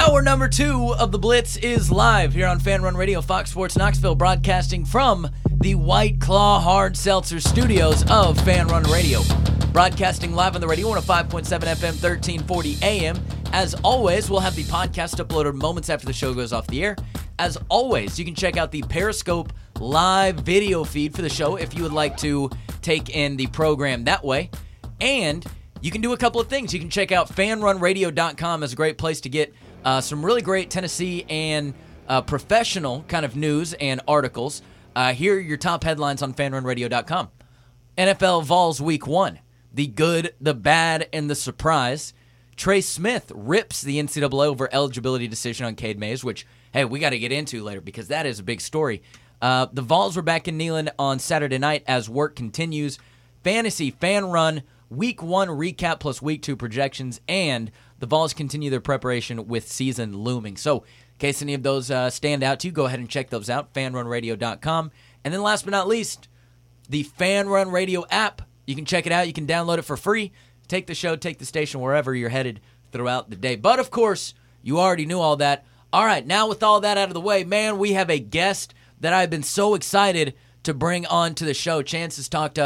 Hour number 2 of the Blitz is live here on Fan Run Radio, Fox Sports Knoxville, broadcasting from the White Claw Hard Seltzer studios of Fan Run Radio. Broadcasting live on the radio, 105.7 FM, 1340 AM. As always, we'll have the podcast uploaded moments after the show goes off the air. As always, you can check out the Periscope live video feed for the show if you would like to take in the program that way. And you can do a couple of things. You can check out fanrunradio.com as a great place to get some really great Tennessee and professional kind of news and articles. Here are your top headlines on fanrunradio.com. NFL Vols Week 1. The good, the bad, and the surprise. Trey Smith rips the NCAA over eligibility decision on Cade Mays, which, hey, we got to get into later because that is a big story. The Vols were back in Neyland on Saturday night as work continues. Fantasy Fan Run Week 1 recap plus Week 2 projections, and the Vols continue their preparation with season looming. So, in case any of those stand out to you, go ahead and check those out, fanrunradio.com. And then last but not least, the Fan Run Radio app. You can check it out. You can download it for free. Take the show, take the station wherever you're headed throughout the day. But, of course, you already knew all that. All right, now with all that out of the way, man, we have a guest that I've been so excited to bring on to the show. Chance has talked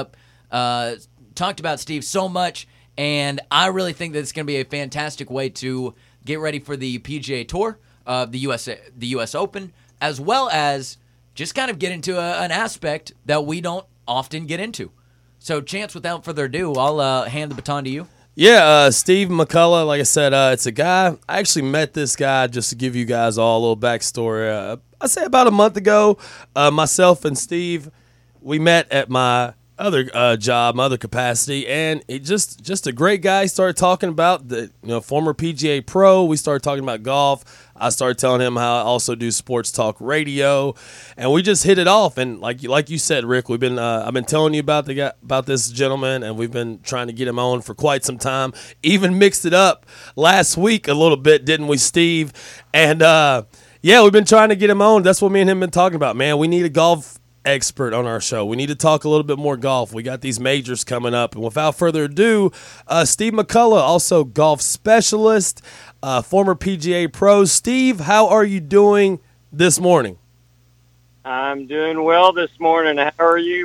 about Steve so much, and I really think that it's going to be a fantastic way to get ready for the PGA Tour, the U.S. Open, as well as just kind of get into an aspect that we don't often get into. So, Chance, without further ado, I'll hand the baton to you. Yeah, Steve McCullough, like I said, it's a guy. I actually met this guy, just to give you guys all a little backstory. I'd say about a month ago, myself and Steve, we met at my other job, my other capacity, and he just a great guy. He started talking about the former PGA pro. We started talking about golf. I started telling him how I also do sports talk radio, and we just hit it off. And like you said, Rick, I've been telling you about this gentleman, and we've been trying to get him on for quite some time. Even mixed it up last week a little bit, didn't we, Steve? And yeah, we've been trying to get him on. That's what me and him been talking about. Man, we need a golf expert on our show. We need to talk a little bit more golf. We got these majors coming up. And without further ado, Steve McCullough, also golf specialist, former PGA pro. Steve, how are you doing this morning? I'm doing well this morning. How are you?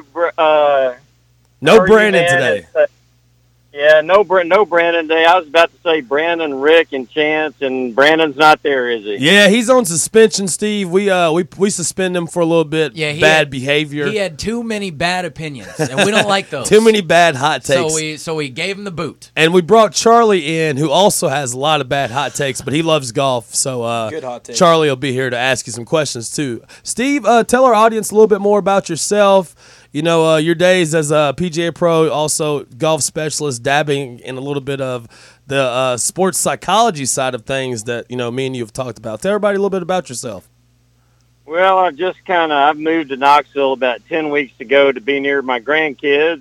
No Brandon today. Yeah, no Brandon today. I was about to say Brandon, Rick, and Chance, and Brandon's not there, is he? Yeah, he's on suspension, Steve. We suspend him for a little bit. Yeah, bad behavior. He had too many bad opinions, and we don't like those. Too many bad hot takes. So we gave him the boot. And we brought Charlie in, who also has a lot of bad hot takes, but he loves golf. So good hot takes. Charlie will be here to ask you some questions too. Steve, tell our audience a little bit more about yourself. Your days as a PGA pro, also golf specialist, dabbing in a little bit of the sports psychology side of things that, me and you have talked about. Tell everybody a little bit about yourself. Well, I've moved to Knoxville about 10 weeks ago to be near my grandkids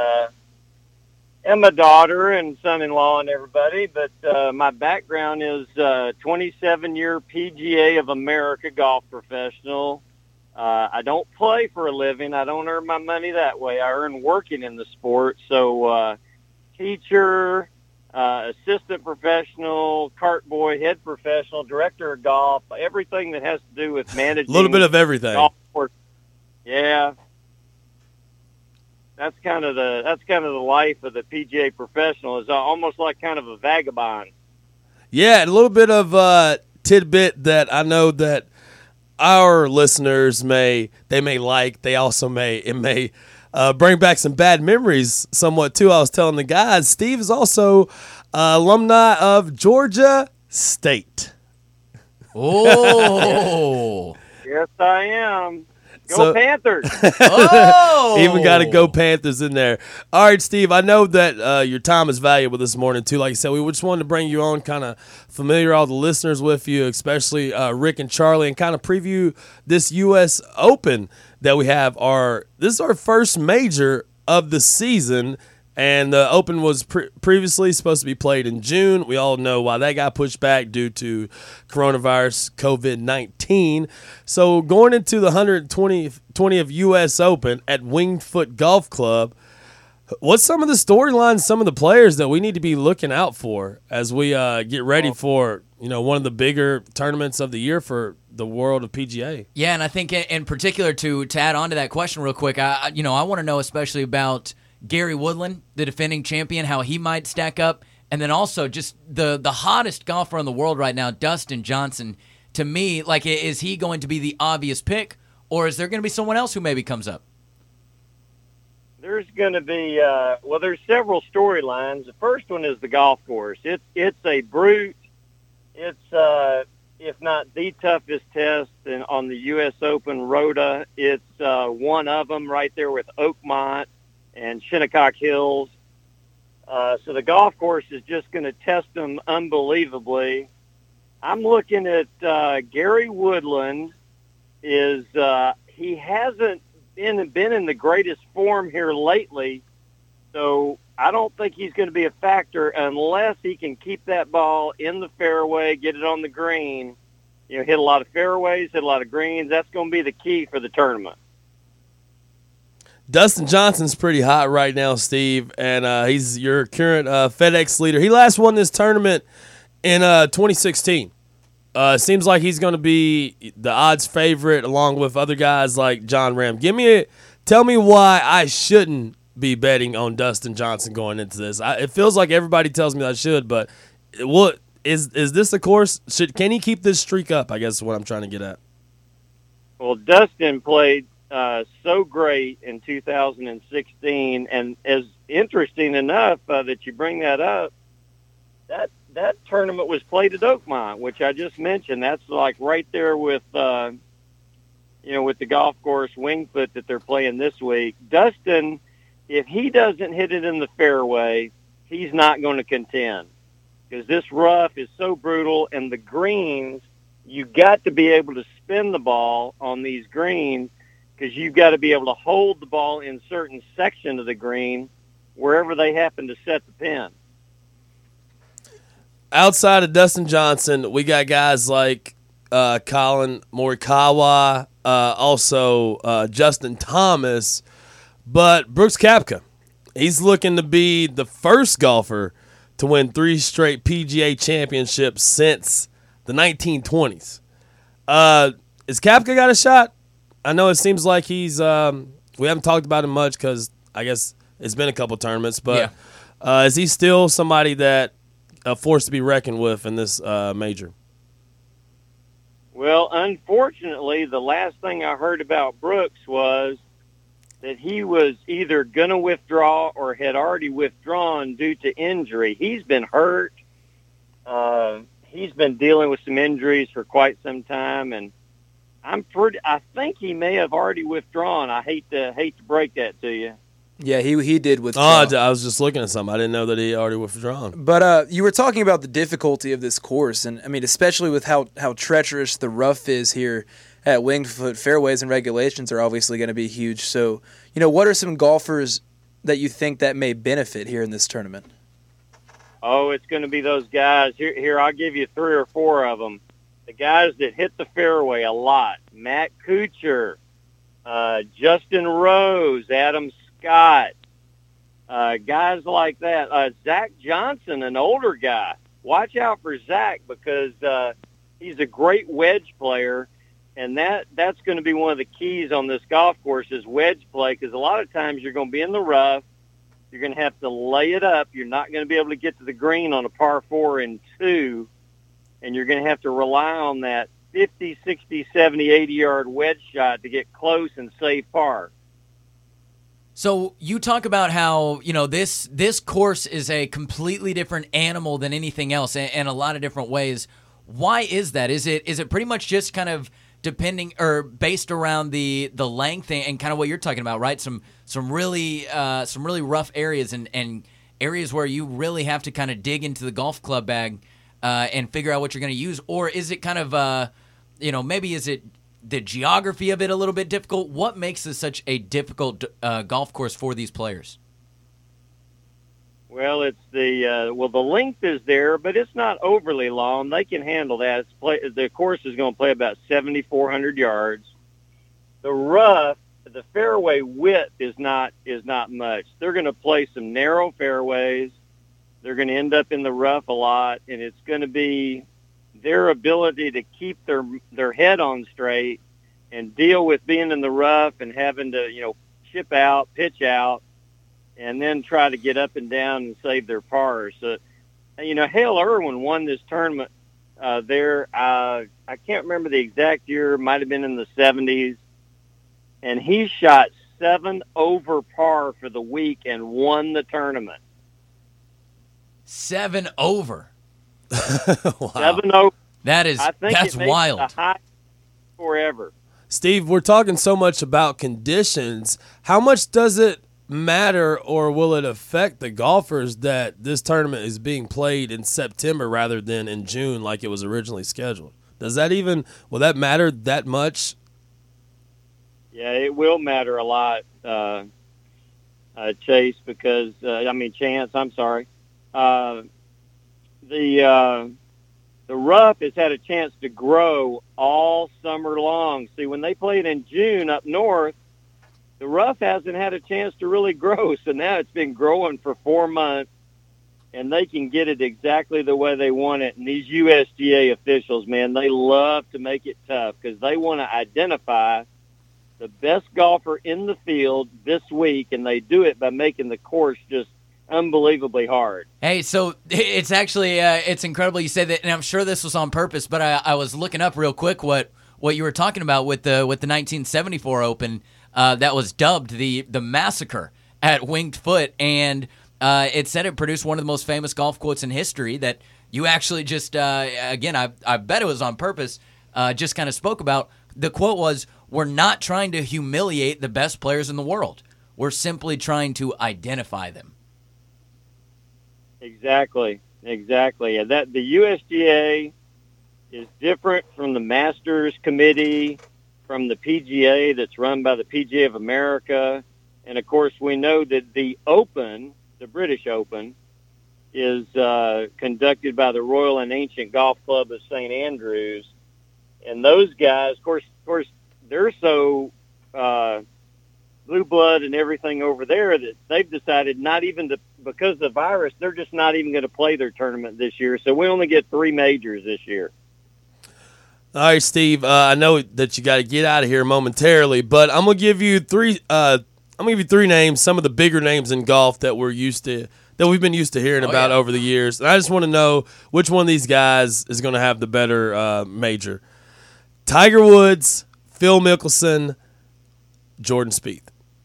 and my daughter and son-in-law and everybody. But my background is 27-year PGA of America golf professional. I don't play for a living. I don't earn my money that way. I earn working in the sport. So teacher, assistant professional, cart boy, head professional, director of golf, everything that has to do with managing. A little bit of everything. Golf sport. Yeah. That's kind of the life of the PGA professional. Is almost like kind of a vagabond. Yeah, a little bit of tidbit that I know that our listeners may like. They also may bring back some bad memories somewhat too. I was telling the guys, Steve is also alumni of Georgia State. Oh, yes, I am. Go Panthers! Oh, even got to go Panthers in there. All right, Steve, I know that your time is valuable this morning, too. Like I said, we just wanted to bring you on, kind of familiar all the listeners with you, especially Rick and Charlie, and kind of preview this U.S. Open that we have. This is our first major of the season, and the Open was previously supposed to be played in June. We all know why that got pushed back due to coronavirus, COVID-19. So going into the 120th U.S. Open at Winged Foot Golf Club, what's some of the storylines, some of the players that we need to be looking out for as we get ready for one of the bigger tournaments of the year for the world of PGA. Yeah, and I think in particular to add on to that question real quick, I want to know especially about Gary Woodland, the defending champion, how he might stack up, and then also just the hottest golfer in the world right now, Dustin Johnson. To me, like, is he going to be the obvious pick, or is there going to be someone else who maybe comes up? There's going to be there's several storylines. The first one is the golf course. It's a brute. It's if not the toughest test on the U.S. Open Rhoda. It's one of them right there with Oakmont and Shinnecock Hills. So the golf course is just going to test them unbelievably. I'm looking at Gary Woodland. He hasn't been in the greatest form here lately, so I don't think he's going to be a factor unless he can keep that ball in the fairway, get it on the green, hit a lot of fairways, hit a lot of greens. That's going to be the key for the tournament. Dustin Johnson's pretty hot right now, Steve, and he's your current FedEx leader. He last won this tournament in 2016. Seems like he's going to be the odds favorite along with other guys like John Ram. Tell me why I shouldn't be betting on Dustin Johnson going into this. It feels like everybody tells me I should, but what is this the course? Can he keep this streak up? I guess is what I'm trying to get at. Well, Dustin played so great in 2016, and as interesting enough that you bring that up, that tournament was played at Oakmont, which I just mentioned. That's like right there with, with the golf course Winged Foot that they're playing this week. Dustin, if he doesn't hit it in the fairway, he's not going to contend because this rough is so brutal, and the greens, you got to be able to spin the ball on these greens because you've got to be able to hold the ball in certain section of the green wherever they happen to set the pin. Outside of Dustin Johnson, we got guys like Colin Morikawa, also Justin Thomas, but Brooks Koepka, he's looking to be the first golfer to win 3 straight PGA championships since the 1920s. Is Koepka got a shot? I know it seems like he's we haven't talked about him much because I guess it's been a couple tournaments, but is he still somebody that a force to be reckoned with in this major? Well, unfortunately, the last thing I heard about Brooks was that he was either going to withdraw or had already withdrawn due to injury. He's been hurt. He's been dealing with some injuries for quite some time, and I think he may have already withdrawn. I hate to break that to you. Yeah, he did withdraw. Oh, I was just looking at something. I didn't know that he already withdrawn. But you were talking about the difficulty of this course, and I mean, especially with how treacherous the rough is here at Winged Foot. Fairways and regulations are obviously going to be huge. So, what are some golfers that you think that may benefit here in this tournament? Oh, it's going to be those guys. Here, I'll give you 3 or 4 of them. The guys that hit the fairway a lot: Matt Kuchar, Justin Rose, Adam Scott, guys like that. Zach Johnson, an older guy. Watch out for Zach because he's a great wedge player, and that's going to be one of the keys on this golf course is wedge play because a lot of times you're going to be in the rough. You're going to have to lay it up. You're not going to be able to get to the green on a par 4 and 2, and you're going to have to rely on that 50, 60, 70, 80-yard wedge shot to get close and save par. So you talk about how, this course is a completely different animal than anything else in a lot of different ways. Why is that? Is it pretty much just kind of depending or based around the length and kind of what you're talking about, right? Some really rough areas and areas where you really have to kind of dig into the golf club bag and figure out what you're going to use, or is it kind of maybe is it the geography of it a little bit difficult? What makes this such a difficult golf course for these players? Well, it's the length is there, but it's not overly long. They can handle that. The course is going to play about 7,400 yards. The rough, the fairway width is not much. They're going to play some narrow fairways. They're going to end up in the rough a lot, and it's going to be their ability to keep their head on straight and deal with being in the rough and having to, chip out, pitch out, and then try to get up and down and save their pars. So, Hale Irwin won this tournament there. I can't remember the exact year. It might have been in the 70s. And he shot 7 over par for the week and won the tournament. 7 over. Wow. 7 over. That's wild. The high forever. Steve, we're talking so much about conditions. How much does it matter, or will it affect the golfers that this tournament is being played in September rather than in June like it was originally scheduled? Will that matter that much? Yeah, it will matter a lot, Chase, because Chance. I'm sorry. The rough has had a chance to grow all summer long. See, when they played in June up north, the rough hasn't had a chance to really grow. So now it's been growing for 4 months, and they can get it exactly the way they want it. And these USGA officials, man, they love to make it tough because they want to identify the best golfer in the field this week, and they do it by making the course just unbelievably hard. Hey, so it's actually it's incredible you say that, and I'm sure this was on purpose, but I was looking up real quick what you were talking about with the 1974 Open that was dubbed the massacre at Winged Foot, and it said it produced one of the most famous golf quotes in history that you actually just again I bet it was on purpose, just kind of spoke about. The quote was, "We're not trying to humiliate the best players in the world. We're simply trying to identify them." Exactly. And that the USGA is different from the Masters Committee, from the PGA that's run by the PGA of America, and of course we know that the Open, the British Open, is conducted by the Royal and Ancient Golf Club of St. Andrews, and those guys, of course, they're so blue blood and everything over there that they've decided not even to, because of the virus, they're just not even going to play their tournament this year. So we only get 3 majors this year. All right, Steve. I know that you got to get out of here momentarily, but I'm gonna give you 3. I'm gonna give you 3 names, some of the bigger names in golf that we've been used to hearing about over the years. And I just want to know which one of these guys is going to have the better major. Tiger Woods, Phil Mickelson, Jordan Spieth.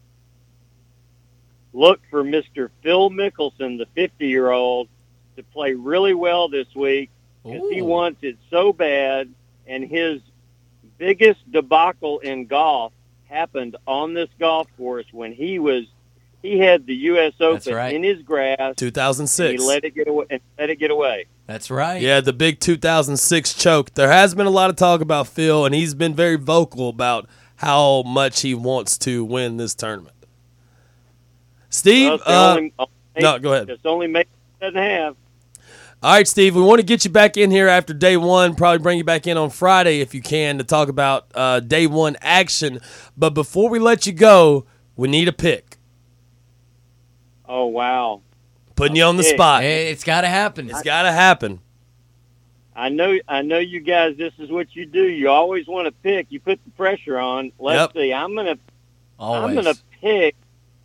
Look for Mr. Phil Mickelson, the 50-year-old, to play really well this week because he wants it so bad, and his biggest debacle in golf happened on this golf course when he had the U.S. Open in his grass. 2006. And he let it get away. That's right. Yeah, the big 2006 choke. There has been a lot of talk about Phil, and he's been very vocal about how much he wants to win this tournament. Steve, no, go ahead. It's only make it doesn't have. All right, Steve, we want to get you back in here after day one, probably bring you back in on Friday if you can to talk about day one action. But before we let you go, we need a pick. Oh, wow. Putting you on the spot. Hey, it's got to happen. It's got to happen. I know you guys, this is what you do. You always want to pick. You put the pressure on. Let's see. I'm going to pick.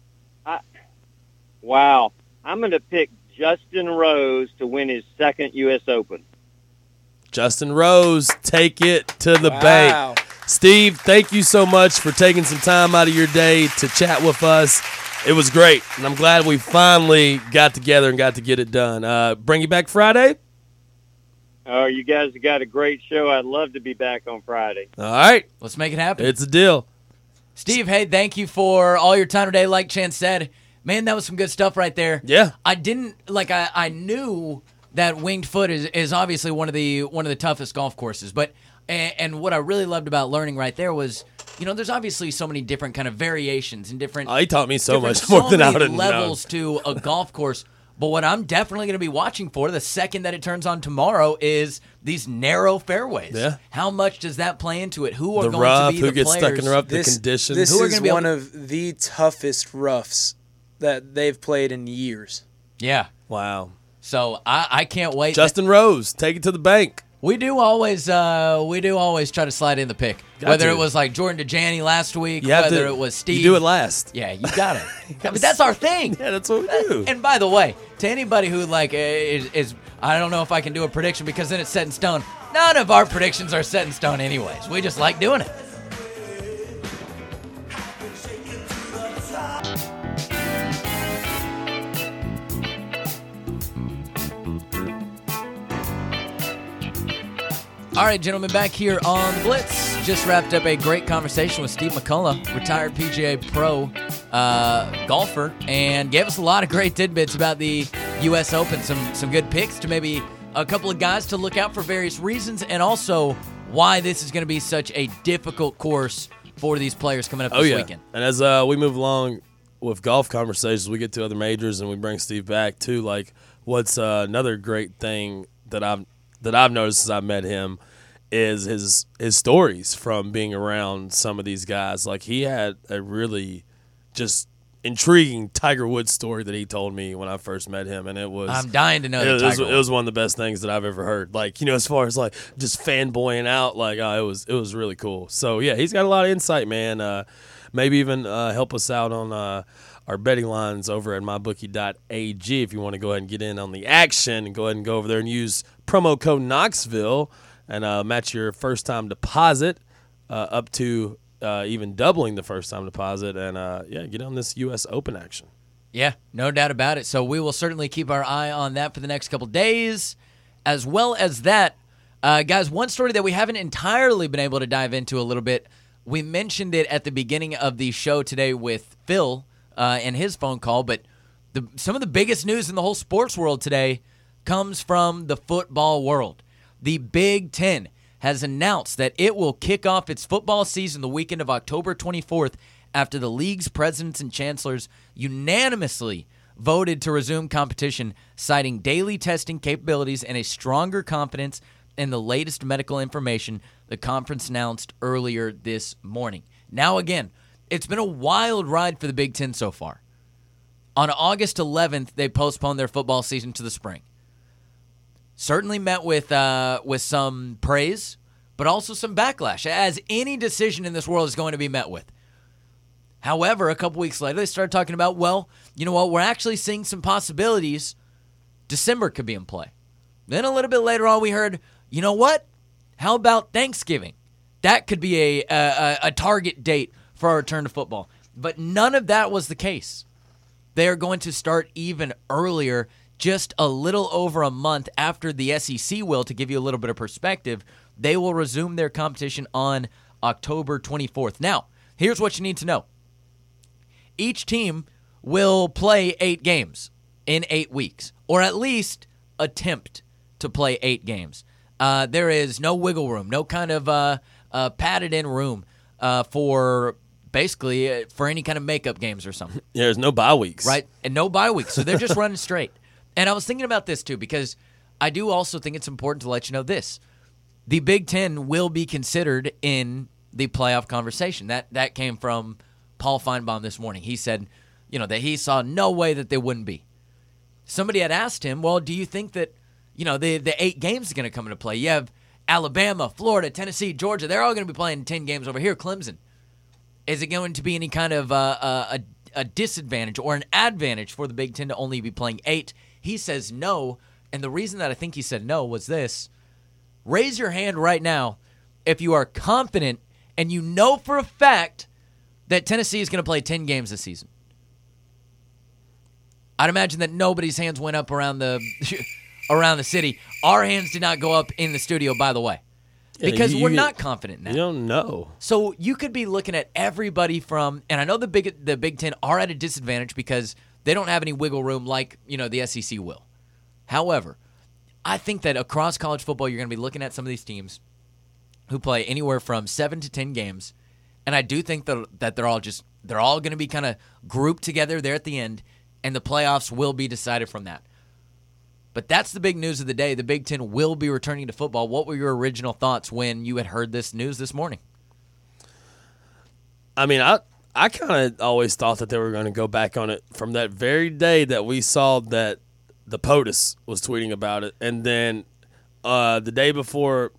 I'm going to pick Justin Rose to win his second U.S. Open. Justin Rose, take it to the bank. Steve, thank you so much for taking some time out of your day to chat with us. It was great, and I'm glad we finally got together and got to get it done. Bring you back Friday? Oh, you guys have got a great show. I'd love to be back on Friday. All right. Let's make it happen. It's a deal. Steve, hey, thank you for all your time today. Like Chance said, man, that was some good stuff right there. Yeah. I knew that Winged Foot is obviously one of the toughest golf courses, but and what I really loved about learning right there was, there's obviously so many different kind of variations and different. He taught me so much more than I would have known. Levels to a golf course. But what I'm definitely going to be watching for the second that it turns on tomorrow is these narrow fairways. Yeah. How much does that play into it? Who are the going rough, to be who the gets players? stuck in the rough, the conditions. This who are is gonna be one of the toughest roughs that they've played in years. Yeah. Wow. So I can't wait. Justin Rose, take it to the bank. We do always try to slide in the pick. Whether it was like Jordan DeJani last week, whether it was Steve. You do it last. Yeah, you got it. I mean, that's our thing. Yeah, that's what we do. And by the way, to anybody who like is I don't know if I can do a prediction because then it's set in stone. None of our predictions are set in stone anyways. We just like doing it. All right, gentlemen, back here on the Blitz. Just wrapped up a great conversation with Steve McCullough, retired PGA Pro golfer, and gave us a lot of great tidbits about the U.S. Open. Some good picks to maybe a couple of guys to look out for various reasons, and also why this is going to be such a difficult course for these players coming up this weekend. And as we move along with golf conversations, we get to other majors, and we bring Steve back too. Like, what's another great thing that I've noticed since I met him is his stories from being around some of these guys. Like, he had a really just intriguing Tiger Woods story that he told me when I first met him, and it was I'm dying to know it was one of the best things that I've ever heard. Like, as far as like just fanboying out, like it was really cool. So yeah, he's got a lot of insight, man. Maybe even help us out on our betting lines over at mybookie.ag if you want to go ahead and get in on the action, and go ahead and go over there and use promo code Knoxville and match your first-time deposit up to even doubling the first-time deposit, and get on this U.S. Open action. Yeah, no doubt about it. So we will certainly keep our eye on that for the next couple days. As well as that, guys, one story that we haven't entirely been able to dive into a little bit, we mentioned it at the beginning of the show today with Phil and his phone call, but some of the biggest news in the whole sports world today comes from the football world. The Big Ten has announced that it will kick off its football season the weekend of October 24th after the league's presidents and chancellors unanimously voted to resume competition, citing daily testing capabilities and a stronger confidence in the latest medical information, the conference announced earlier this morning. Now again, it's been a wild ride for the Big Ten so far. On August 11th, they postponed their football season to the spring. Certainly met with some praise, but also some backlash, as any decision in this world is going to be met with. However, a couple weeks later, they started talking about, well, you know what, we're actually seeing some possibilities. December could be in play. Then a little bit later on, we heard, you know what, how about Thanksgiving? That could be a target date for our return to football. But none of that was the case. They are going to start even earlier, just a little over a month after the SEC will. To give you a little bit of perspective, they will resume their competition on October 24th. Now, here's what you need to know. Each team will play 8 games in 8 weeks, or at least attempt to play 8 games. There is no wiggle room, no kind of padded-in room for basically for any kind of makeup games or something. Yeah, there's no bye weeks. Right, and no bye weeks, so they're just running straight. And I was thinking about this, too, because I do also think it's important to let you know this. The Big Ten will be considered in the playoff conversation. That came from Paul Feinbaum this morning. He said, that he saw no way that they wouldn't be. Somebody had asked him, well, do you think that, the 8 games are going to come into play? You have Alabama, Florida, Tennessee, Georgia. They're all going to be playing 10 games over here. Clemson. Is it going to be any kind of a disadvantage or an advantage for the Big Ten to only be playing 8? He says no, and the reason that I think he said no was this. Raise your hand right now if you are confident and you know for a fact that Tennessee is going to play 10 games this season. I'd imagine that nobody's hands went up around the city. Our hands did not go up in the studio, by the way, because we're not confident now. You don't know. So you could be looking at everybody from, and I know the Big Ten are at a disadvantage because they don't have any wiggle room like, the SEC will. However, I think that across college football, you're going to be looking at some of these teams who play anywhere from 7 to 10 games, and I do think that they're all going to be kind of grouped together there at the end, and the playoffs will be decided from that. But that's the big news of the day. The Big Ten will be returning to football. What were your original thoughts when you had heard this news this morning? I mean, I kind of always thought that they were going to go back on it from that very day that we saw that the POTUS was tweeting about it. And then the day before,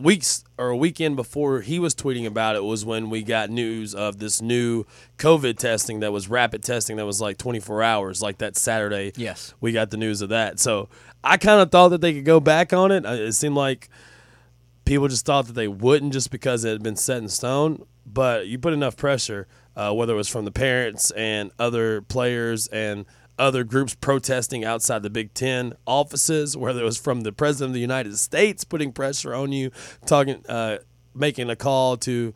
a weekend before he was tweeting about it was when we got news of this new COVID testing that was rapid testing that was like 24 hours, like that Saturday. Yes. We got the news of that. So I kind of thought that they could go back on it. It seemed like people just thought that they wouldn't just because it had been set in stone. But you put enough pressure, whether it was from the parents and other players and other groups protesting outside the Big Ten offices, whether it was from the President of the United States putting pressure on you, making a call to,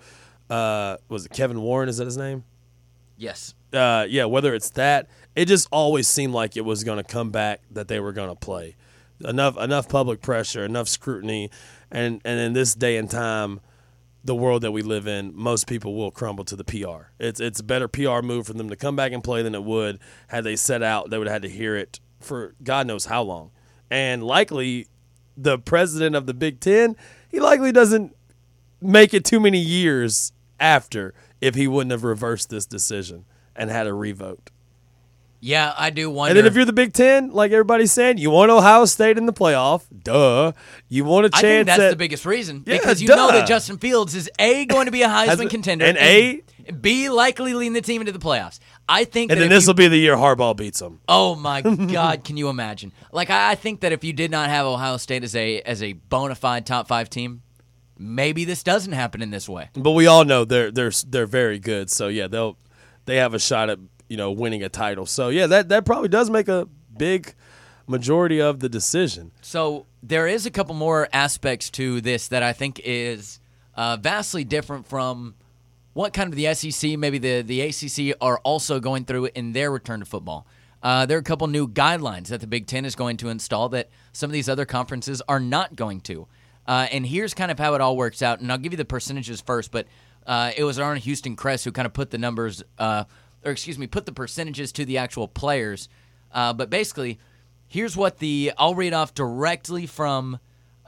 was it Kevin Warren? Is that his name? Yes. Yeah, whether it's that, it just always seemed like it was going to come back, that they were going to play. Enough public pressure, enough scrutiny, and in this day and time, the world that we live in, most people will crumble to the PR. It's a better PR move for them to come back and play than it would had they set out. They would have had to hear it for God knows how long. And likely the president of the Big Ten, he likely doesn't make it too many years after if he wouldn't have reversed this decision and had a revote. Yeah, I do wonder. And then if you're the Big Ten, like everybody's saying, you want Ohio State in the playoff. Duh. You want a chance I think that's at, the biggest reason. Yeah, because you duh. know that Justin Fields is A, going to be a Heisman contender, and B, likely leading the team into the playoffs. I think and that then this will be the year Harbaugh beats them. Oh my God, can you imagine? Like I think that if you did not have Ohio State as a bona fide top 5 team, maybe this doesn't happen in this way. But we all know they're very good. So yeah, they have a shot at winning a title. So yeah, that probably does make a big majority of the decision. So there is a couple more aspects to this that I think is vastly different from what kind of the SEC, maybe the ACC are also going through in their return to football. There are a couple new guidelines that the Big Ten is going to install that some of these other conferences are not going to. And here's kind of how it all works out. And I'll give you the percentages first, but it was our own Houston Cress who kind of put the numbers put the percentages to the actual players. But basically, here's what I'll read off directly from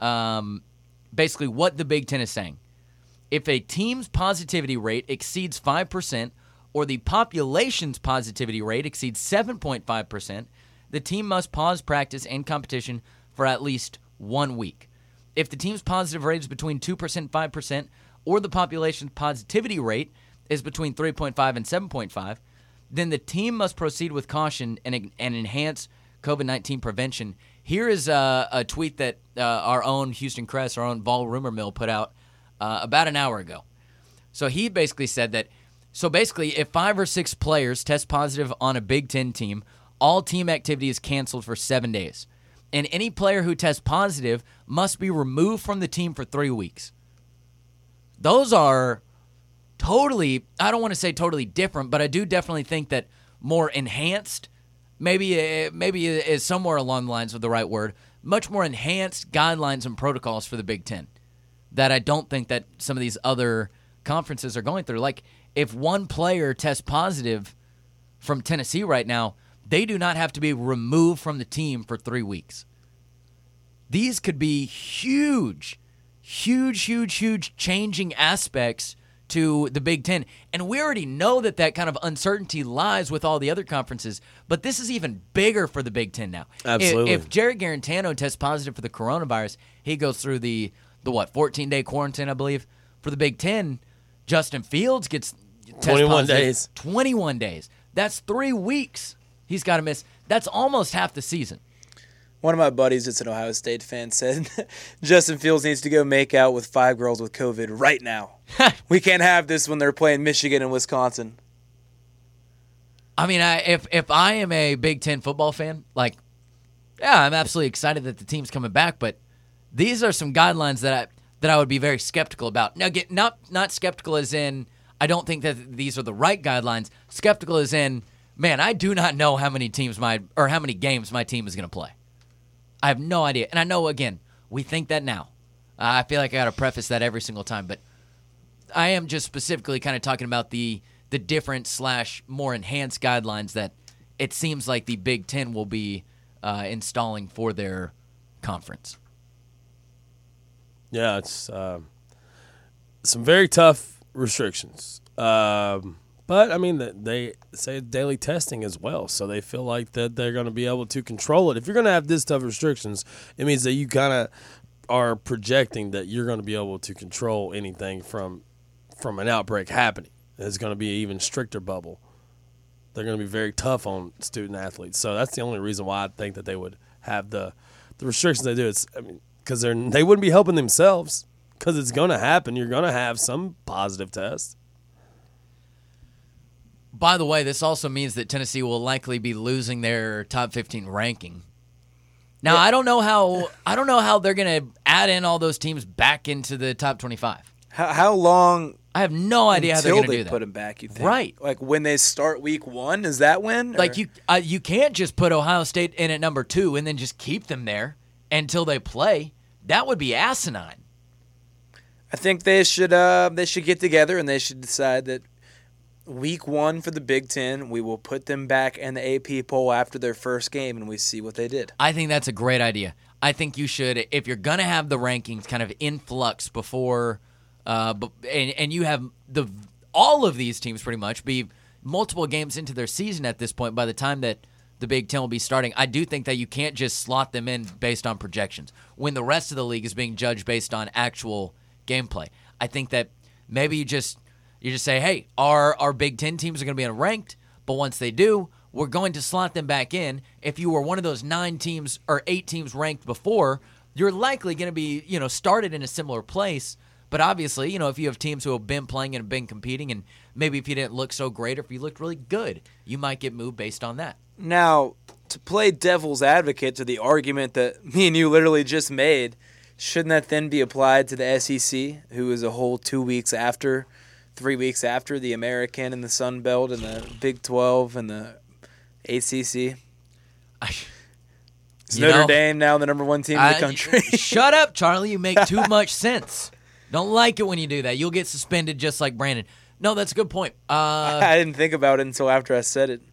basically what the Big Ten is saying. If a team's positivity rate exceeds 5% or the population's positivity rate exceeds 7.5%, the team must pause practice and competition for at least 1 week. If the team's positive rate is between 2% and 5%, or the population's positivity rate is between 3.5 and 7.5, then the team must proceed with caution and enhance COVID-19 prevention. Here is a tweet that our own Houston Cress, our own Vol Rumor Mill, put out about an hour ago. So he basically said that, if 5 or 6 players test positive on a Big Ten team, all team activity is canceled for 7 days. And any player who tests positive must be removed from the team for 3 weeks. Those are totally, I don't want to say totally different, but I do definitely think that more enhanced, maybe is somewhere along the lines of the right word, much more enhanced guidelines and protocols for the Big Ten that I don't think that some of these other conferences are going through. Like, if one player tests positive from Tennessee right now, they do not have to be removed from the team for 3 weeks. These could be huge changing aspects to the Big Ten. And we already know that kind of uncertainty lies with all the other conferences, but this is even bigger for the Big Ten now. Absolutely. If Jared Garantano tests positive for the coronavirus, he goes through the 14-day quarantine, I believe. For the Big Ten, Justin Fields gets 21 days. 21 days. That's 3 weeks he's got to miss. That's almost half the season. One of my buddies that's an Ohio State fan said Justin Fields needs to go make out with 5 girls with COVID right now. We can't have this when they're playing Michigan and Wisconsin. I mean, if I am a Big Ten football fan, I'm absolutely excited that the team's coming back, but these are some guidelines that I would be very skeptical about. Now, not skeptical as in I don't think that these are the right guidelines. Skeptical as in, man, I do not know how many games my team is going to play. I have no idea. And I know, again, we think that now. I feel like I got to preface that every single time, but I am just specifically kind of talking about the different / more enhanced guidelines that it seems like the Big Ten will be installing for their conference. Yeah, it's some very tough restrictions. But, I mean, they say daily testing as well, so they feel like that they're going to be able to control it. If you're going to have this tough restrictions, it means that you kind of are projecting that you're going to be able to control anything from an outbreak happening. It's going to be an even stricter bubble. They're going to be very tough on student athletes. So that's the only reason why I think that they would have the restrictions they do. It's, I mean, because they wouldn't be helping themselves, because it's going to happen. You're going to have some positive tests. By the way, this also means that Tennessee will likely be losing their top 15 ranking. Now, I don't know how they're going to add in all those teams back into the top 25. How long? I have no idea how they're going to do that. Until they put them back, you think? Right. Like when they start week 1, is that when? Like you can't just put Ohio State in at number 2 and then just keep them there until they play. That would be asinine. I think they should get together and they should decide that week 1 for the Big Ten, we will put them back in the AP poll after their first game and we see what they did. I think that's a great idea. I think you should, if you're going to have the rankings kind of in flux before, and you have all of these teams pretty much be multiple games into their season at this point by the time that the Big Ten will be starting, I do think that you can't just slot them in based on projections when the rest of the league is being judged based on actual gameplay. I think that maybe you just say, hey, our Big Ten teams are going to be unranked, but once they do, we're going to slot them back in. If you were one of those 9 teams or 8 teams ranked before, you're likely going to be, started in a similar place. But obviously, if you have teams who have been playing and been competing, and maybe if you didn't look so great or if you looked really good, you might get moved based on that. Now, to play devil's advocate to the argument that me and you literally just made, shouldn't that then be applied to the SEC, who is a whole 3 weeks after the American and the Sun Belt and the Big 12 and the ACC? Is Notre Dame now the number 1 team in the country? Shut up, Charlie. You make too much sense. Don't like it when you do that. You'll get suspended just like Brandon. No, that's a good point. I didn't think about it until after I said it.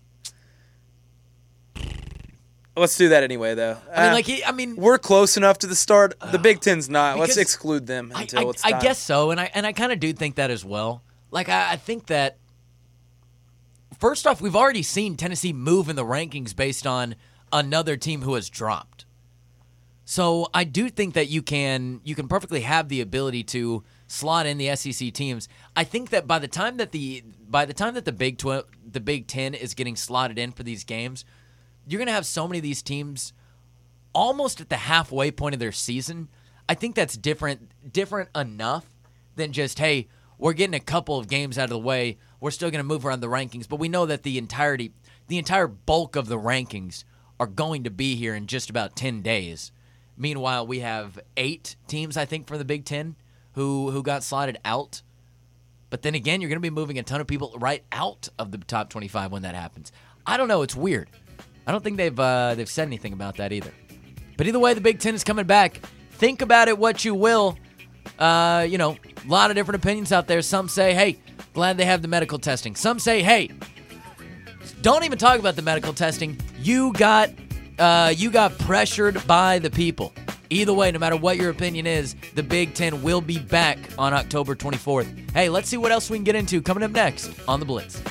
Let's do that anyway, though. We're close enough to the start. The Big Ten's not. Let's exclude them until it's time. I guess so, and I kind of do think that as well. Like, I think that, first off, we've already seen Tennessee move in the rankings based on another team who has dropped. So I do think that you can perfectly have the ability to slot in the SEC teams. I think that by the time that the Big Ten is getting slotted in for these games, you're going to have so many of these teams almost at the halfway point of their season. I think that's different enough than just, hey, we're getting a couple of games out of the way. We're still going to move around the rankings, but we know that the entire bulk of the rankings are going to be here in just about 10 days. Meanwhile, we have 8 teams, I think, for the Big Ten who got slotted out. But then again, you're going to be moving a ton of people right out of the top 25 when that happens. I don't know. It's weird. I don't think they've said anything about that either. But either way, the Big Ten is coming back. Think about it what you will. A lot of different opinions out there. Some say, hey, glad they have the medical testing. Some say, hey, don't even talk about the medical testing. You got pressured by the people. Either way, no matter what your opinion is, the Big Ten will be back on October 24th. Hey, let's see what else we can get into coming up next on The Blitz.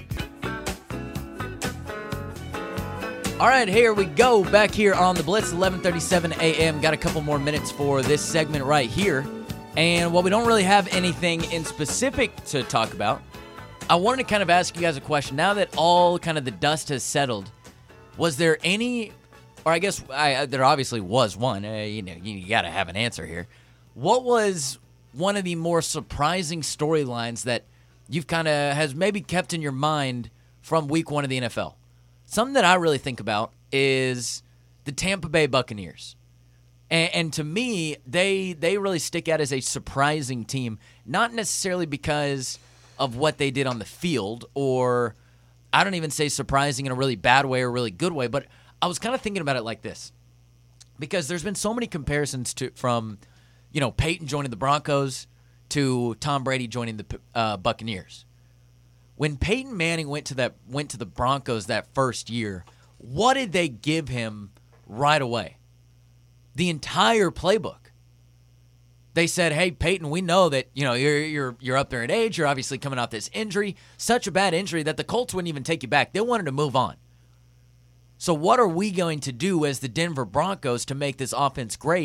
All right, here we go. Back here on The Blitz, 11:37 a.m. Got a couple more minutes for this segment right here. And while we don't really have anything in specific to talk about, I wanted to kind of ask you guys a question. Now that all kind of the dust has settled, was there any, or I guess there obviously was one, you got to have an answer here. What was one of the more surprising storylines that you've kind of has maybe kept in your mind from week 1 of the NFL? Something that I really think about is the Tampa Bay Buccaneers. And to me, they really stick out as a surprising team, not necessarily because of what they did on the field, or I don't even say surprising in a really bad way or a really good way, but I was kind of thinking about it like this. Because there's been so many comparisons from Peyton joining the Broncos to Tom Brady joining the Buccaneers. When Peyton Manning went to the Broncos that first year, what did they give him right away? The entire playbook. They said, "Hey, Peyton, we know that you're up there in age. You're obviously coming off this injury, such a bad injury that the Colts wouldn't even take you back. They wanted to move on. So what are we going to do as the Denver Broncos to make this offense great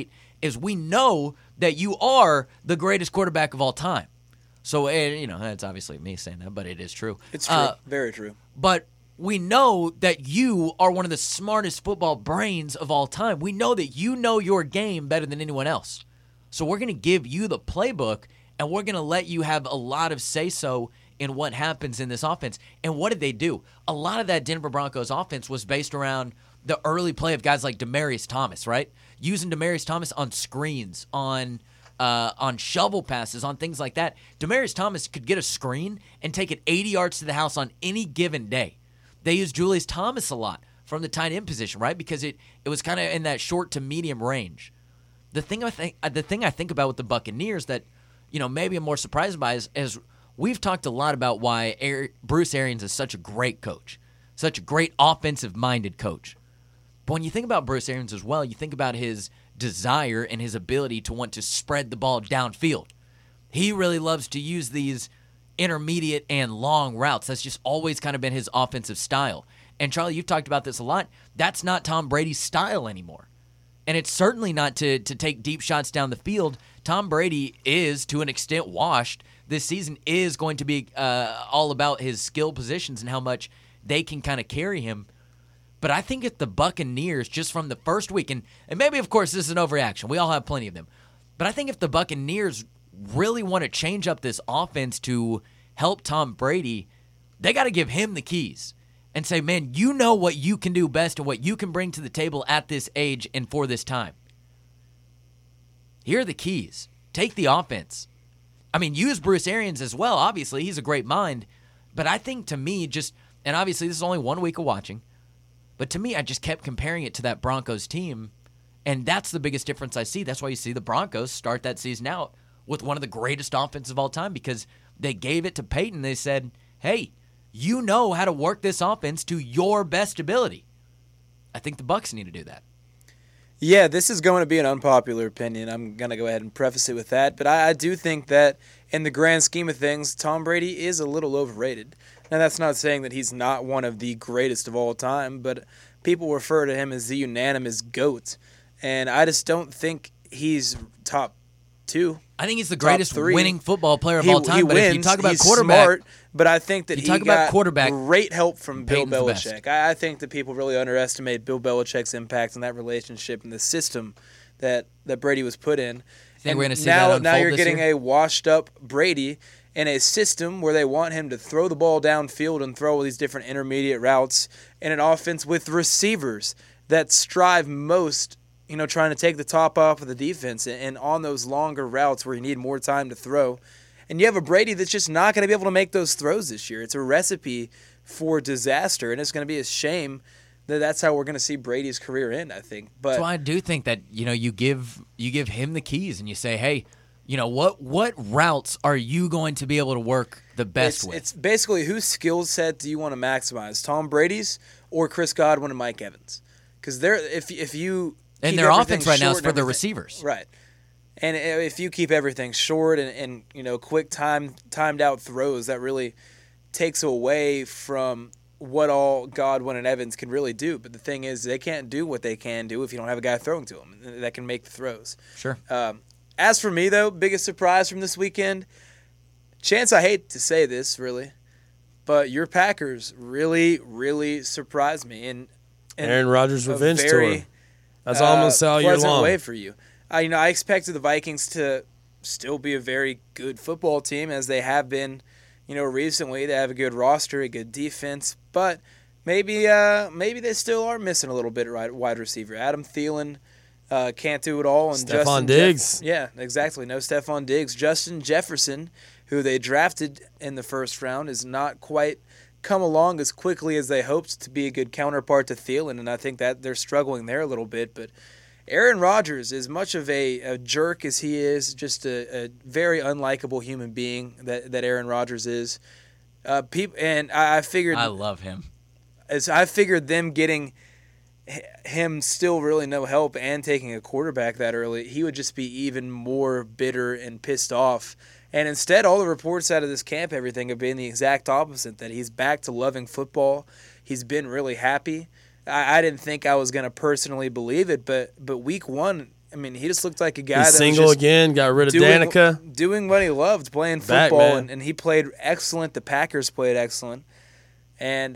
is we know that you are the greatest quarterback of all time. So, that's obviously me saying that, but it is true. It's true. Very true. But we know that you are one of the smartest football brains of all time. We know that you know your game better than anyone else. So we're going to give you the playbook, and we're going to let you have a lot of say-so in what happens in this offense. And what did they do? A lot of that Denver Broncos offense was based around the early play of guys like Demaryius Thomas, right? Using Demaryius Thomas on screens, on shovel passes, on things like that. Demaryius Thomas could get a screen and take it 80 yards to the house on any given day. They used Julius Thomas a lot from the tight end position, right? Because it was kind of in that short to medium range. The thing I think about with the Buccaneers that, maybe I'm more surprised by is we've talked a lot about why Bruce Arians is such a great coach, such a great offensive-minded coach. But when you think about Bruce Arians as well, you think about his desire and his ability to want to spread the ball downfield. He really loves to use these intermediate and long routes. That's just always kind of been his offensive style. And Charlie, you've talked about this a lot. That's not Tom Brady's style anymore. And it's certainly not to take deep shots down the field. Tom Brady is, to an extent, washed. This season is going to be all about his skill positions and how much they can kind of carry him. But I think if the Buccaneers, just from the first week, and maybe, of course, this is an overreaction. We all have plenty of them. But I think if the Buccaneers really want to change up this offense to help Tom Brady, they got to give him the keys and say, man, you know what you can do best and what you can bring to the table at this age and for this time. Here are the keys. Take the offense. I mean, use Bruce Arians as well. Obviously, he's a great mind. But I think to me, and obviously this is only 1 week of watching, but to me, I just kept comparing it to that Broncos team, and that's the biggest difference I see. That's why you see the Broncos start that season out with one of the greatest offenses of all time, because they gave it to Peyton. They said, hey, you know how to work this offense to your best ability. I think the Bucs need to do that. Yeah, this is going to be an unpopular opinion. I'm going to go ahead and preface it with that. But I do think that in the grand scheme of things, Tom Brady is a little overrated. Now, that's not saying that he's not one of the greatest of all time, but people refer to him as the unanimous GOAT. And I just don't think he's top 2. I think he's the greatest winning football player of all time. He but wins. If you talk about he's quarterback, smart, but I think that he got quarterback, great help from Bill Peyton's Belichick. I think that people really underestimate Bill Belichick's impact on that relationship and the system that Brady was put in. I think we're going to see that unfold now you're this getting year? a washed-up Brady in a system where they want him to throw the ball downfield and throw all these different intermediate routes in an offense with receivers that strive most, trying to take the top off of the defense and on those longer routes where you need more time to throw. And you have a Brady that's just not going to be able to make those throws this year. It's a recipe for disaster, and it's going to be a shame that that's how we're going to see Brady's career end, I think. But so I do think that, you give him the keys and you say, hey, what routes are you going to be able to work the best with? It's basically whose skill set do you want to maximize, Tom Brady's or Chris Godwin and Mike Evans? Because if you and their offense right now is for the receivers, right? And if you keep everything short and quick timed out throws, that really takes away from what all Godwin and Evans can really do. But the thing is, they can't do what they can do if you don't have a guy throwing to them that can make the throws. Sure. As for me, though, biggest surprise from this weekend, Chance, I hate to say this, really, but your Packers really, really surprised me. And Aaron Rodgers' revenge tour. That's almost all year long. Way for you. I expected the Vikings to still be a very good football team, as they have been, recently. They have a good roster, a good defense, but maybe they still are missing a little bit at wide receiver. Adam Thielen can't do it all. And Stephon Diggs. Yeah, exactly. No Stephon Diggs. Justin Jefferson, who they drafted in the first round, is not quite come along as quickly as they hoped to be a good counterpart to Thielen, and I think that they're struggling there a little bit. But Aaron Rodgers, as much of a jerk as he is, just a very unlikable human being that Aaron Rodgers is. I figured I love him. As I figured them getting him still really no help and taking a quarterback that early, he would just be even more bitter and pissed off. And instead, all the reports out of this camp, everything, have been the exact opposite, that he's back to loving football. He's been really happy. I didn't think I was going to personally believe it, but week 1, I mean, he just looked like a guy He's that single was just again, got rid of Danica. doing what he loved, playing Back, football, man. and he played excellent. The Packers played excellent. And,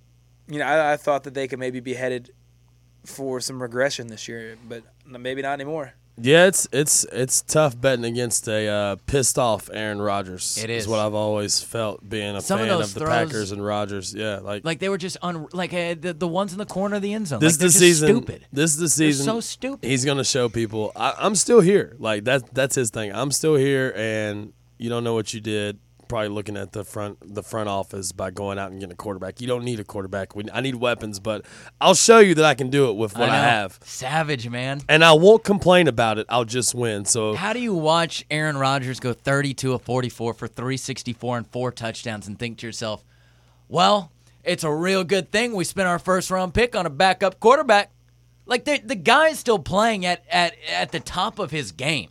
I thought that they could maybe be headed for some regression this year, but maybe not anymore. Yeah, it's tough betting against a pissed off Aaron Rodgers. It is what I've always felt being a Some of fan those of the throws- Packers and Rodgers. Yeah, Like they were just the ones in the corner of the end zone. this Like, is the they're just season. Stupid. This is the They're season. so stupid. He's gonna show people I'm still here. Like that's his thing. I'm still here, and you don't know what you did. Probably looking at the front office by going out and getting a quarterback. You don't need a quarterback. I need weapons, but I'll show you that I can do it with what I know. have, Savage, man. and I won't complain about it. I'll just win. So How do you watch Aaron Rodgers go 32 of 44 for 364 and 4 touchdowns and think to yourself, well, it's a real good thing we spent our first-round pick on a backup quarterback? Like, the guy's still playing at the top of his game.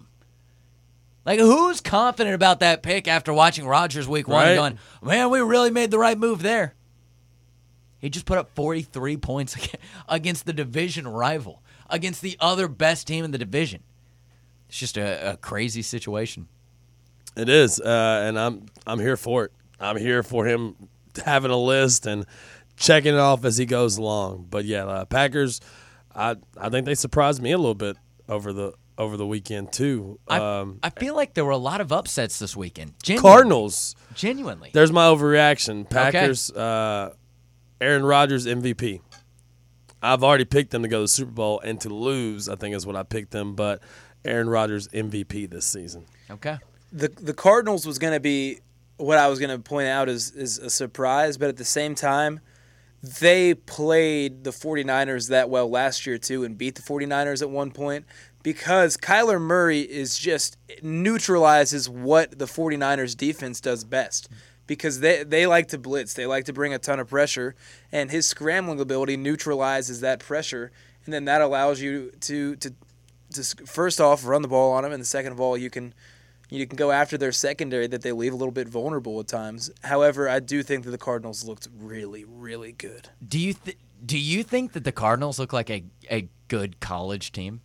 Like, who's confident about that pick after watching Rodgers week 1 and Right. going, man, we really made the right move there? He just put up 43 points against the division rival, against the other best team in the division. It's just a crazy situation. it is, and I'm here for it. I'm here for him having a list and checking it off as he goes along. But yeah, Packers, I think they surprised me a little bit over the weekend too. I feel like there were a lot of upsets this weekend. Cardinals. Genuinely. There's my overreaction. Packers, Aaron Rodgers MVP. I've already picked them to go to the Super Bowl and to lose, I think is what I picked them, but Aaron Rodgers MVP this season. Okay. The Cardinals was going to be what I was going to point out is a surprise, but at the same time, they played the 49ers that well last year too and beat the 49ers at one point because Kyler Murray is just neutralizes what the 49ers defense does best because they like to blitz. They like to bring a ton of pressure, and his scrambling ability neutralizes that pressure, and then that allows you to first off run the ball on them, and second of all you can go after their secondary that they leave a little bit vulnerable at times. However, I do think that the Cardinals looked really, really good. Do you think that the Cardinals look like a good college team?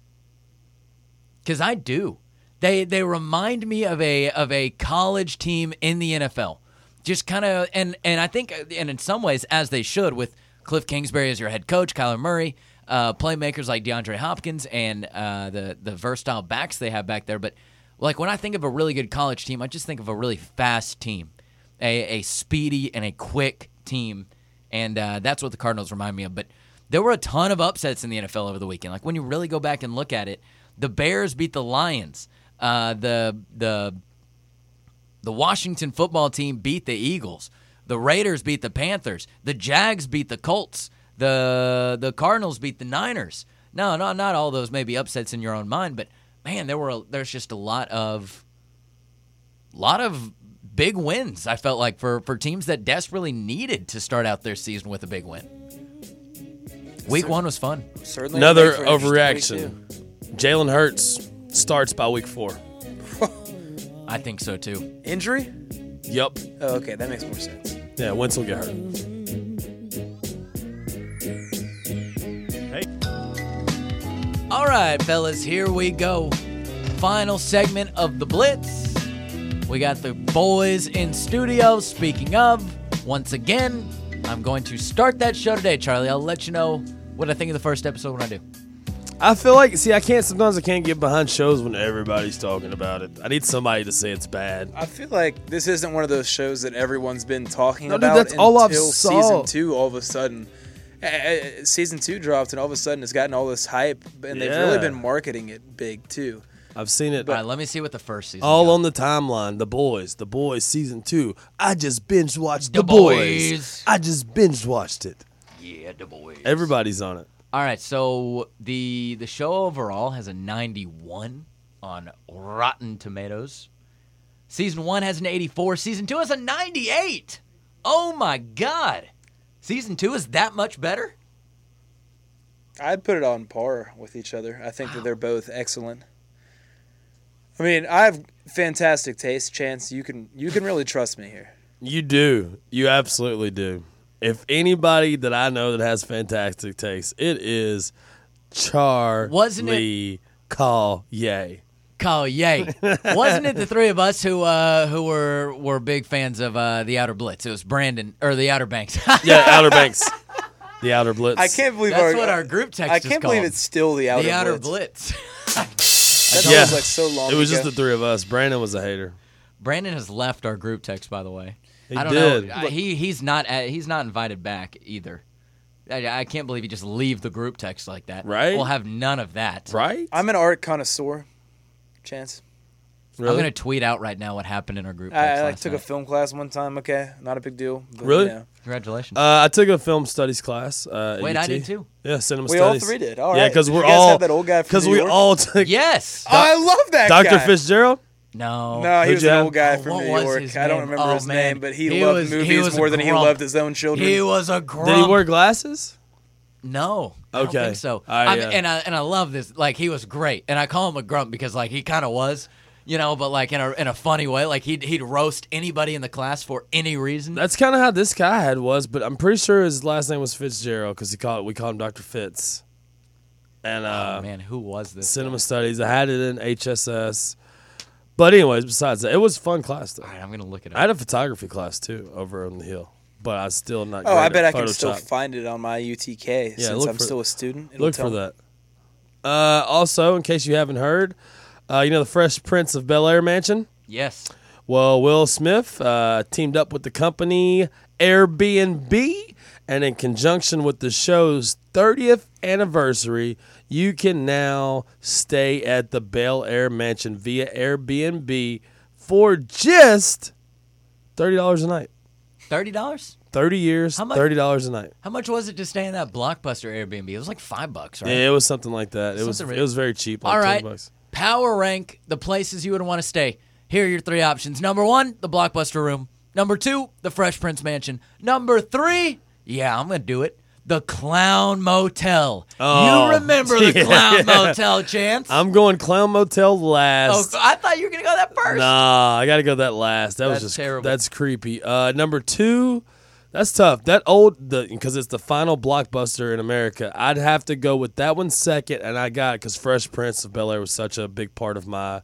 Because I do. They remind me of a college team in the NFL. Just kind of and I think and in some ways as they should with Cliff Kingsbury as your head coach, Kyler Murray, playmakers like DeAndre Hopkins and the versatile backs they have back there. But like when I think of a really good college team, I just think of a really fast team, a speedy and a quick team, and that's what the Cardinals remind me of. But there were a ton of upsets in the NFL over the weekend. Like when you really go back and look at it, the Bears beat the Lions. The Washington football team beat the Eagles. The Raiders beat the Panthers. The Jags beat the Colts. The Cardinals beat the Niners. No, not all those maybe upsets in your own mind, but man, there's just a lot of big wins. I felt like for teams that desperately needed to start out their season with a big win. Week 1 was fun. Certainly Another for an interesting overreaction. week, too. Jalen Hurts starts by week 4. I think so too. Injury? Yep. Oh, okay, that makes more sense. Yeah, Wentz will get hurt. All right, fellas, here we go. Final segment of the Blitz. We got the boys in studio. Speaking of, once again, I'm going to start that show today, Charlie. I'll let you know what I think of the first episode when I do. I feel like, sometimes I can't get behind shows when everybody's talking about it. I need somebody to say it's bad. I feel like this isn't one of those shows that everyone's been talking No, dude, about that's all I've until saw. season 2 all of a sudden. Season 2 dropped, and all of a sudden it's gotten all this hype, and they've really Yeah. been marketing it big, too. I've seen it All right, let me see what the first season all got. on the timeline. The Boys season 2. I just binge watched The The Boys. Boys. I just binge watched it. Yeah, the boys. Everybody's on it. All right, so the show overall has a 91 on Rotten Tomatoes. Season 1 has an 84. Season 2 has a 98. Oh, my God. Season 2 is that much better? I'd put it on par with each other. I think that they're both excellent. I mean, I have fantastic taste, Chance. You can really trust me here. You do. You absolutely do. If anybody that I know that has fantastic taste, it is Charlie Wasn't it Call yay. Call yay. Wasn't it the three of us who were big fans of the Outer Blitz? It was Brandon or the Outer Banks. Yeah, Outer Banks. The Outer Blitz. I can't believe That's what our group text I is can't called. believe it's still the Outer the Outer Blitz. Blitz. That Yeah. was like so long It was ago. just the three of us. Brandon was a hater. Brandon has left our group text, by the way. He I don't did. know. He's not invited back either. I can't believe you just leave the group text like that. Right? We'll have none of that. Right? I'm an art connoisseur. Chance. Really? I'm gonna tweet out right now what happened in our group text. I last took a night. film class one time. Okay, not a big deal. But, Really? you know. Congratulations. I took a film studies class. At Wait, I UT. did too. Yeah, cinema We all studies. three did. All Yeah, right. because Did we're you guys all have that old guy from because New we York? all took Yes. Oh, I love that Dr. guy. Fitzgerald. No. No, he Who'd was you an have? old guy Oh, from what New was York. his I don't name? remember Oh, his man. name, but he He loved was movies a more than he grump. loved his own children. He was a grump. Did he wear glasses? No. I don't Okay. think so. All right, yeah. And I love this. Like, he was great. And I call him a grump because, like, he kind of was, you know, but, like, in a funny way. Like, he'd roast anybody in the class for any reason. That's kind of how this guy was, but I'm pretty sure his last name was Fitzgerald because we called him Dr. Fitz. And Oh, man, who was this? cinema studies. I had it in HSS. But anyways, besides that, it was a fun class though. All right, I'm going to look it up. I had a photography class too over on the hill, but I was still not. Oh, great I bet at I can still Photoshop. find it on my UTK Yeah, since look I'm for- still a student. It'll Look tell for me. that. Also, in case you haven't heard, you know the Fresh Prince of Bel-Air mansion? Yes. Well, Will Smith teamed up with the company Airbnb, and in conjunction with the show's 30th anniversary, you can now stay at the Bel-Air mansion via Airbnb for just $30 a night. $30? 30 years, How much- $30 a night. How much was it to stay in that Blockbuster Airbnb? It was like $5, right? Yeah, it was something like that. It was Something very cheap. Like All right. $20. Power rank the places you would want to stay. Here are your three options. Number 1, the Blockbuster room. Number 2, the Fresh Prince mansion. Number 3, yeah, I'm going to do it, the Clown Motel. Oh, You remember the yeah. Clown Motel, Chance? I'm going Clown Motel last. Oh, I thought you were going to go that first. Nah, I got to go that last. That was That's just terrible. That's creepy. Number 2, that's tough. That old because it's the final Blockbuster in America. I'd have to go with that one second, and I got it because Fresh Prince of Bel-Air was such a big part of my,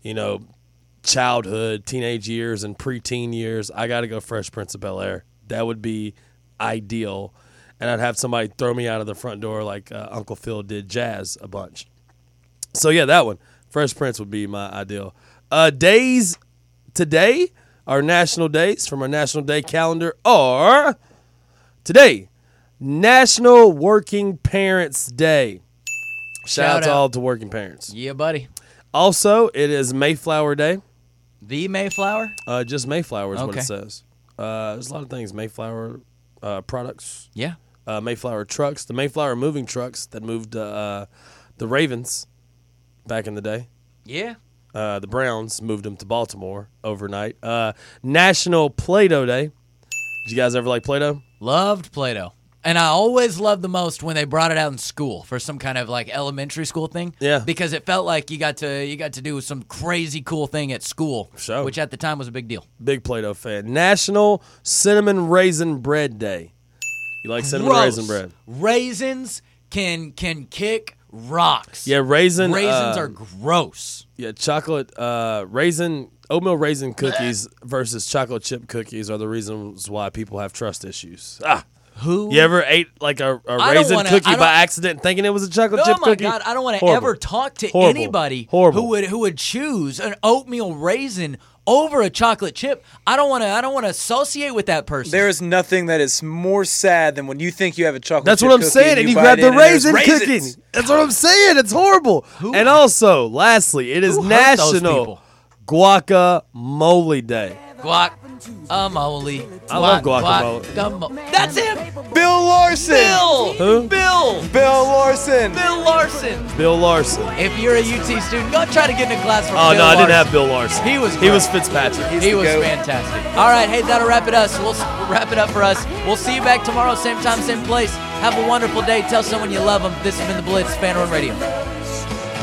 childhood, teenage years, and preteen years. I got to go Fresh Prince of Bel-Air. That would be ideal, and I'd have somebody throw me out of the front door like Uncle Phil did Jazz a bunch. So yeah, that one, Fresh Prince would be my ideal. Days today, our national days from our National Day calendar are today, National Working Parents Day. Shout out to out. all the working parents. Yeah, buddy. Also, it is Mayflower Day. The Mayflower? Just Mayflower is what Okay. it says. There's a lot of things. Mayflower products, Yeah. Mayflower trucks, the Mayflower moving trucks that moved the Ravens back in the day. Yeah. The Browns moved them to Baltimore overnight. National Play-Doh Day. Did you guys ever like Play-Doh? Loved Play-Doh. And I always loved the most when they brought it out in school for some kind of like elementary school thing. Yeah. Because it felt like you got to do some crazy cool thing at school, Sure. which at the time was a big deal. Big Play-Doh fan. National Cinnamon Raisin Bread Day. You like cinnamon Gross. raisin bread? Raisins can kick rocks. Yeah, raisins are gross. Yeah, chocolate oatmeal raisin cookies versus chocolate chip cookies are the reasons why people have trust issues. Who? You ever ate like a I don't raisin wanna- cookie I don't- by accident thinking it was a chocolate chip Oh my cookie? God! I don't want to Horrible. ever talk to Horrible. anybody Horrible. who would choose an oatmeal raisin over a chocolate chip. I don't want to associate with that person. There is nothing that is more sad than when you think you have a chocolate That's chip what I'm cookie saying, and you bite grab in the and there's raisin raisins. cookie. That's what I'm saying. It's horrible. And also, lastly, it is Who hurt those National people? Guacamole Day. Guacamole. I love guacamole. That's him. Bill Larson. Bill. Who? Bill. Bill Larson. Bill Larson. Bill Larson. If you're a UT student, go try to get in a class from Oh, Bill no, I didn't Larson. have Bill Larson. He was He great. was Fitzpatrick. He the was goat. fantastic. All right, hey, that'll wrap it wrap it up for us. We'll see you back tomorrow, same time, same place. Have a wonderful day. Tell someone you love them. This has been The Blitz, Fan Run Radio.